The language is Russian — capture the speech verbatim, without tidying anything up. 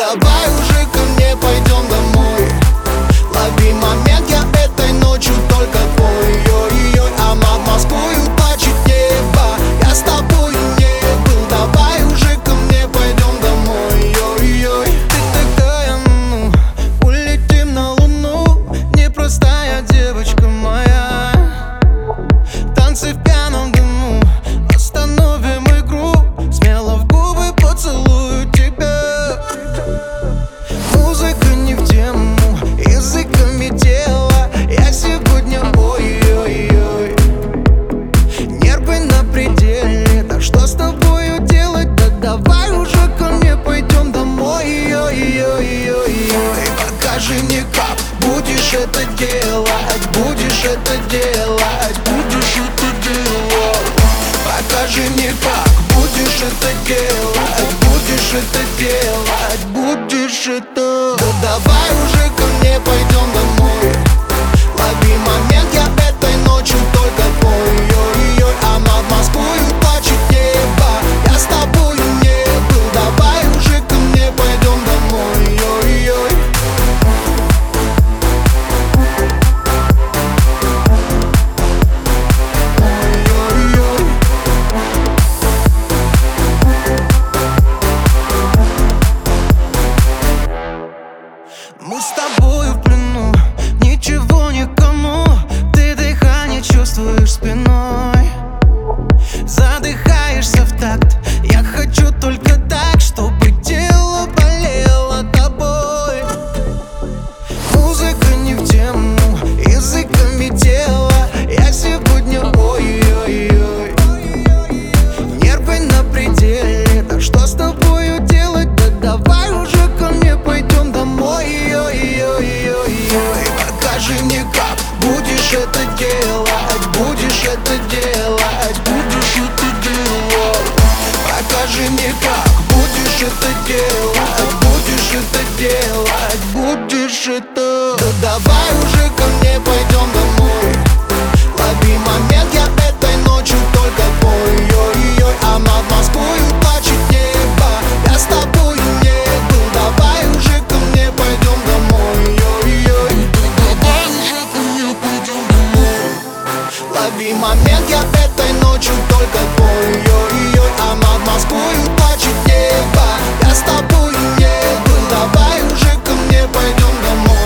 давай уже ко мне пойдем домой. Лови момент, я этой ночью только твой. Ой-ой-ой, а над Москвою плачет небо. Я с тобою не был, давай уже ко мне пойдем домой. Ой-ой-ой, ты такая, ну, улетим на луну. Непростая девочка моя. Танцы в пьяном дыму, остановим игру. Смело в губы поцелую тебя. Музыка не в тему, языками тела. Я сегодня ой-ой-ой, нервы на пределе. Так что с тобою делать? Да давай уже ко мне пойдем домой. Ой-ой-ой-ой, покажи мне, как будешь это делать. Будешь это делать, будешь это делать. Покажи мне, как будешь это делать. Будешь это делать, будешь это. Да давай уже ко мне пойдем домой. Лови момент, я этой ночью только твой. Ой-ой-ой, а над Москвою плачет небо. Я с тобою не был, давай уже ко мне пойдем домой. Ой-ой-ой. Мы с тобою в плену, ничего никому. Ты дыхание чувствуешь спиной, задыхаешься в такт. Я хочу только так, чтобы тело болело тобой. Музыка не в тему, языками тела. Я сегодня ой-ой-ой, нервы на пределе. Так что с тобою делать? Да давай уже ко мне пойдем домой. Ой-ой-ой, покажи мне, как будешь это делать. Будешь это делать, будешь это делать. Покажи мне, как будешь это делать. Будешь это делать, будешь это. Да давай уже ко мне пойдем домой. Лови момент, я этой ночью только твой. Ой-ой-ой, а над Москвою плачет небо. Я с тобою не был, давай уже ко мне пойдем домой. Ой-ой-ой, давай уже ко мне пойдем домой. Лови момент, я этой ночью только твой. Ой-ой-ой, а над Москвою плачет небо. Я с тобою не был, давай уже ко мне пойдем домой.